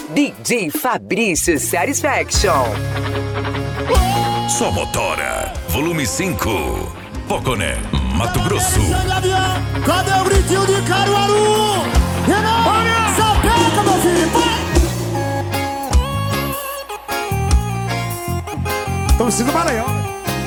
DJ Fabrício Satisfaction. Só Motora, volume 5. Poconé, Mato Grosso. Cadê o gritinho de Caruaru? Olha! Sapeca, meu filho, vai! Torcida do Maranhão.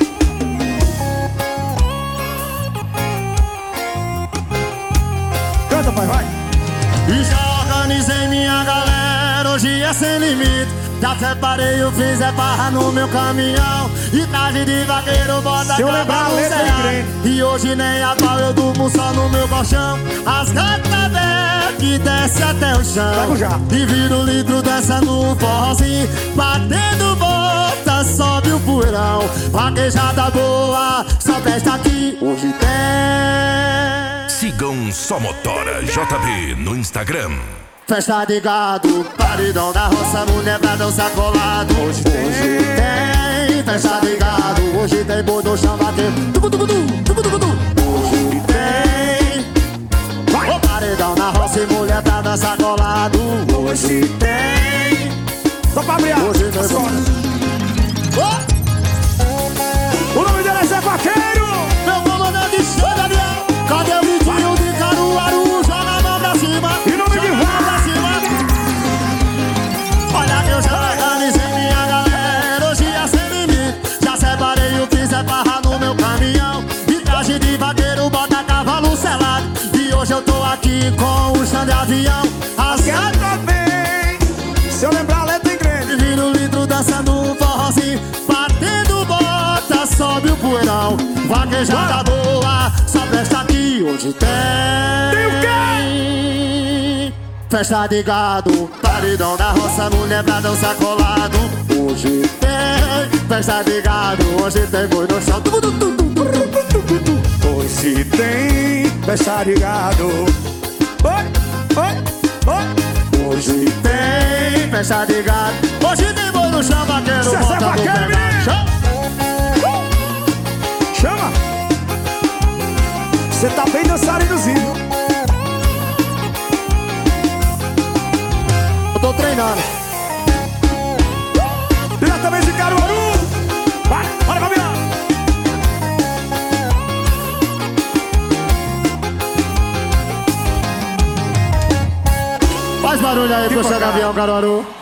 Canta, pai, vai. E já organizei minha galera, hoje é sem limite. Já separei, eu fiz barra no meu caminhão. E tarde de vaqueiro, bota se eu lembrar a letra de crente. E hoje nem a pau, eu durmo só no meu colchão. As gatas velhas que desce até o chão. E vira o litro dessa no forrozinho. Batendo bota, sobe o poeirão. Vaquejada boa, só presta aqui. Hoje tem. Sigam Só Motora JB no Instagram. Festa de gado, paredão da roça, mulher pra dançar colado. Hoje tem festa de gado, hoje tem boi no chão batendo. Hoje tem o paredão na roça e mulher pra dançar colado. Hoje tem. Só pra abrir. Hoje tem boi. O nome dele é Zé Vaqueiro. Meu comandante de show, Gabriel. Cadê o vidinho de Caruaru? Joga a mão pra cima. E nome de olha que eu já organizei minha galera, hoje é sem limite. Já separei o que é barra no meu caminhão. E traje de vaqueiro, bota cavalo selado. E hoje eu tô aqui com o chão de avião. As gatas bem, se eu lembrar a letra em grande. Vira o litro dançando um forrozinho. Batendo bota, sobe o poeirão. Vaquejada boa, só presta aqui. Hoje tem. Tem o quê? Festa de gado, paredão da roça, mulher pra dançar colado. Hoje tem festa de gado, hoje tem boi no chão. Hoje tem festa de gado. Hoje tem festa de gado, hoje tem boi no chão, vaqueiro. Zé Vaqueiro, chama! Você tá bem dançarinozinho. Tô treinando. Diretamente de Caruaru. Vai, bora, Fabiano. Faz barulho aí pro seu Gavião, Caruaru.